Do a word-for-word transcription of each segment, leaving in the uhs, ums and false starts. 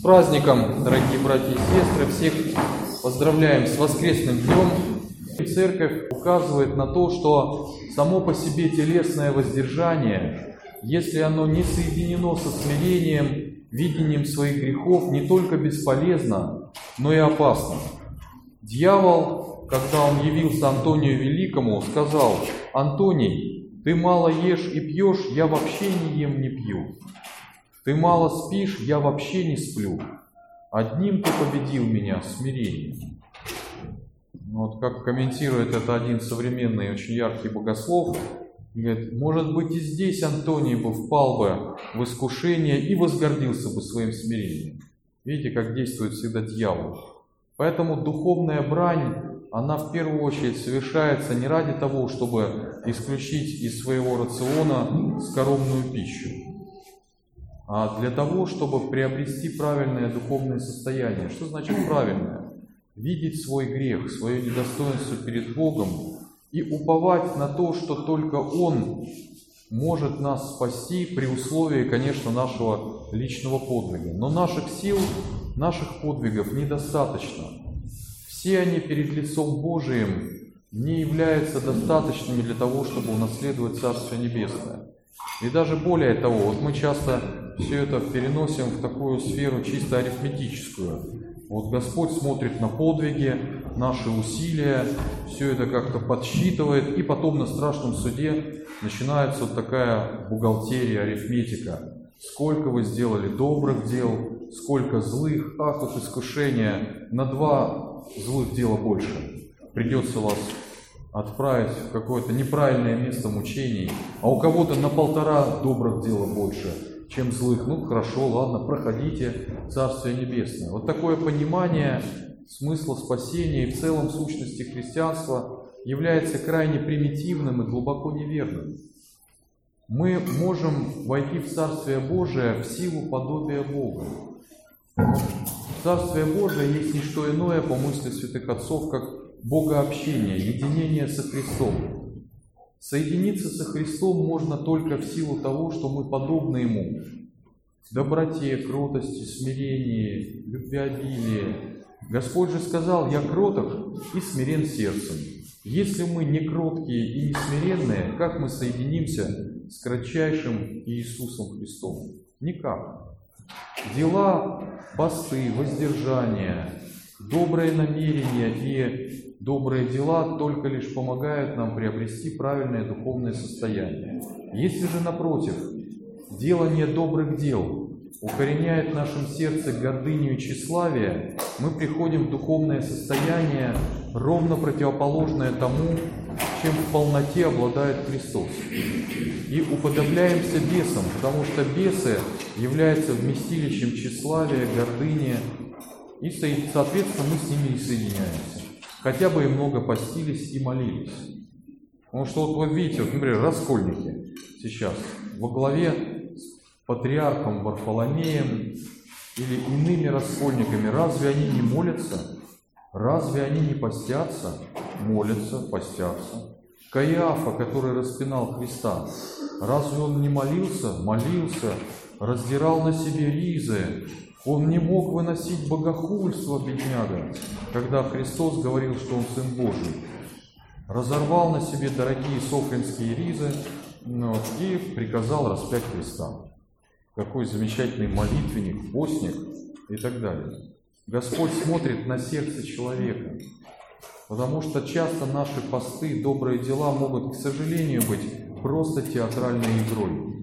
праздником, дорогие братья и сестры! Всех поздравляем с воскресным днем. Церковь указывает на то, что само по себе телесное воздержание, если оно не соединено со смирением, видением своих грехов, не только бесполезно, но и опасно. Дьявол, когда он явился Антонию Великому, сказал: «Антоний, ты мало ешь и пьешь, я вообще не ем, не пью. Ты мало спишь, я вообще не сплю. Одним ты победил меня, смирением». Вот как комментирует это один современный, очень яркий богослов, говорит: может быть, и здесь Антоний бы впал бы в искушение и возгордился бы своим смирением. Видите, как действует всегда дьявол. Поэтому духовная брань, она в первую очередь совершается не ради того, чтобы исключить из своего рациона скоромную пищу, а для того, чтобы приобрести правильное духовное состояние. Что значит правильное? Видеть свой грех, свое недостоинство перед Богом и уповать на то, что только Он может нас спасти при условии, конечно, нашего личного подвига. Но наших сил, наших подвигов недостаточно. Все они перед лицом Божиим не являются достаточными для того, чтобы унаследовать Царствие Небесное. И даже более того, вот мы часто все это переносим в такую сферу чисто арифметическую. Вот Господь смотрит на подвиги, наши усилия, все это как-то подсчитывает, и потом на страшном суде начинается вот такая бухгалтерия, арифметика. Сколько вы сделали добрых дел, сколько злых, ах, вот искушение, на два злых дела больше. Придется вас отправить в какое-то неправильное место мучений, а у кого-то на полтора добрых дела больше, чем злых. Ну хорошо, ладно, проходите Царствие Небесное. Вот такое понимание смысла спасения и в целом сущности христианства является крайне примитивным и глубоко неверным. Мы можем войти в Царствие Божие в силу подобия Бога. Царствие Божие есть не что иное, по мысли святых отцов, как богообщение, единение со Христом. Соединиться со Христом можно только в силу того, что мы подобны Ему в доброте, кротости, смирении, любвеобилии. Господь же сказал: «Я кроток и смирен сердцем». Если мы не кроткие и не смиренные, как мы соединимся с кратчайшим Иисусом Христом? Никак. Дела, посты, воздержания, добрые намерения и добрые дела только лишь помогают нам приобрести правильное духовное состояние. Если же, напротив, делание добрых дел укореняет в нашем сердце гордыню и тщеславие, мы приходим в духовное состояние, ровно противоположное тому, чем в полноте обладает Христос. И уподобляемся бесам, потому что бесы являются вместилищем тщеславия, гордыни, и, соответственно, мы с ними и соединяемся. Хотя бы и много постились и молились. Потому что вот вы видите, вот, например, раскольники сейчас во главе с патриархом Варфоломеем или иными раскольниками, разве они не молятся? Разве они не постятся? Молятся, постятся. Каиафа, который распинал Христа, разве он не молился? Молился, раздирал на себе ризы. Он не мог выносить богохульство, бедняга, когда Христос говорил, что Он Сын Божий. Разорвал на себе дорогие софринские ризы, ну, и приказал распять Христа. Какой замечательный молитвенник, постник и так далее. Господь смотрит на сердце человека, потому что часто наши посты, добрые дела могут, к сожалению, быть просто театральной игрой.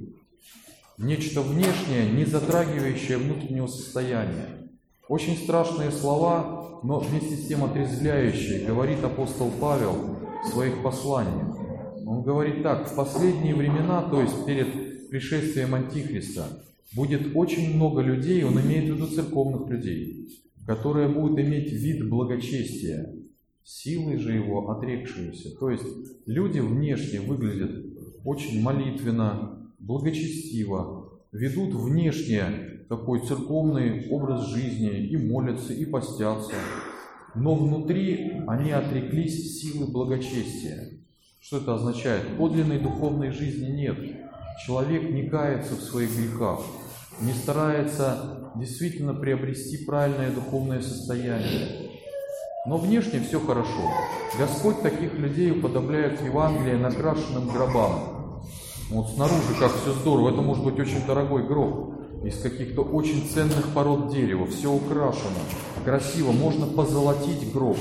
Нечто внешнее, не затрагивающее внутреннего состояния. Очень страшные слова, но вместе с тем отрезвляющие, говорит апостол Павел в своих посланиях. Он говорит так: в последние времена, то есть перед пришествием Антихриста, будет очень много людей, он имеет в виду церковных людей, которые будут иметь вид благочестия, силой же его отрекшиеся. То есть люди внешне выглядят очень молитвенно, благочестиво, ведут внешне такой церковный образ жизни, и молятся, и постятся, но внутри они отреклись силы благочестия. Что это означает? Подлинной духовной жизни нет. Человек не кается в своих грехах, не старается действительно приобрести правильное духовное состояние. Но внешне все хорошо. Господь таких людей уподобляет в Евангелии накрашенным гробам. Вот снаружи как все здорово, это может быть очень дорогой гроб, из каких-то очень ценных пород дерева, все украшено, красиво, можно позолотить гроб,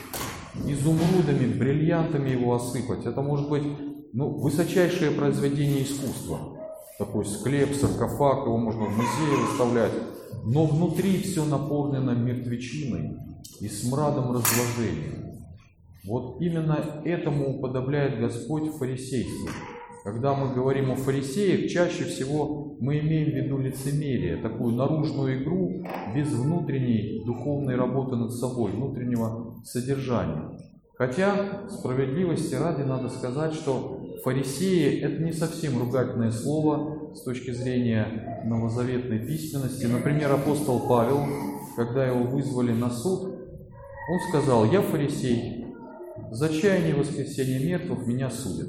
изумрудами, бриллиантами его осыпать. Это может быть ну, высочайшее произведение искусства. Такой склеп, саркофаг, его можно в музее выставлять. Но внутри все наполнено мертвечиной и смрадом разложения. Вот именно этому уподобляет Господь фарисейство. Когда мы говорим о фарисеях, чаще всего мы имеем в виду лицемерие, такую наружную игру без внутренней духовной работы над собой, внутреннего содержания. Хотя, справедливости ради, надо сказать, что фарисеи – это не совсем ругательное слово с точки зрения новозаветной письменности. Например, апостол Павел, когда его вызвали на суд, он сказал: «Я фарисей, за чаяние воскресения мертвых меня судят».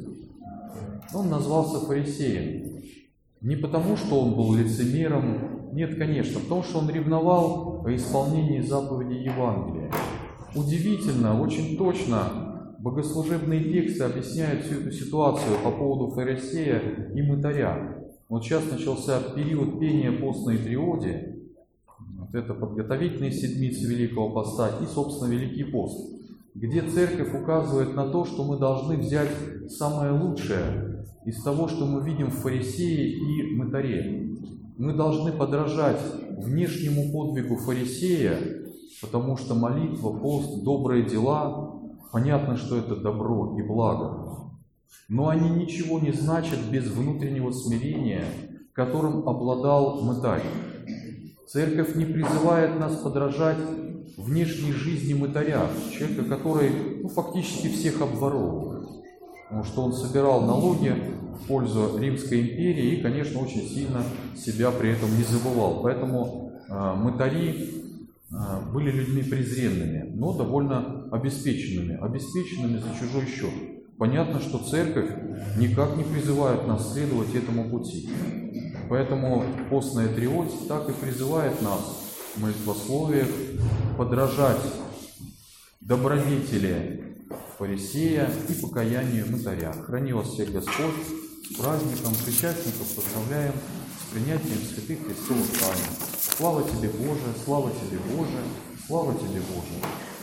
Он назвался фарисеем. Не потому, что он был лицемером, нет, конечно, потому что он ревновал о исполнении заповедей Евангелия. Удивительно, очень точно богослужебные тексты объясняют всю эту ситуацию по поводу фарисея и мытаря. Вот сейчас начался период пения постной триоди, вот это подготовительные седмицы Великого Поста и, собственно, Великий пост, где Церковь указывает на то, что мы должны взять самое лучшее из того, что мы видим в фарисее и мытаре. Мы должны подражать внешнему подвигу фарисея, потому что молитва, пост, добрые дела, понятно, что это добро и благо. Но они ничего не значат без внутреннего смирения, которым обладал мытарь. Церковь не призывает нас подражать внешней жизни мытаря, человека, который ну, фактически всех обворовывает. Потому что он собирал налоги в пользу Римской империи и, конечно, очень сильно себя при этом не забывал. Поэтому э, мытари э, были людьми презренными, но довольно обеспеченными, обеспеченными за чужой счет. Понятно, что Церковь никак не призывает нас следовать этому пути. Поэтому постная триодь так и призывает нас в молитвословиях подражать добродетели фарисея и покаянию мытаря. Храни вас всех Господь с праздником, причастников поздравляем с принятием святых Христовых тайн. Слава Тебе, Боже, слава Тебе, Боже, слава Тебе, Боже.